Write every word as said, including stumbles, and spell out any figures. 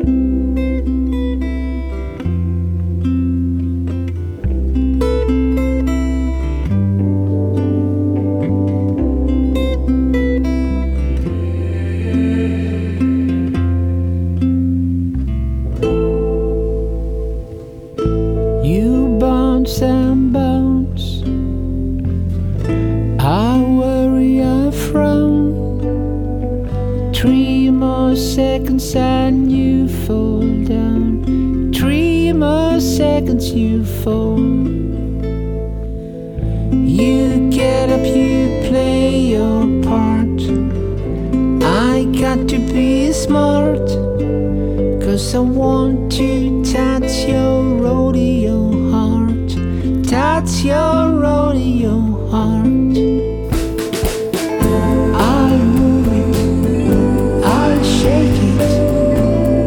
You bounce and bounce, I worry, I frown. Three more seconds and you fall down. Three more seconds you fall. You get up, you play your part. I got to be smart, 'cause I want to touch your rodeo heart. Touch your rodeo heart.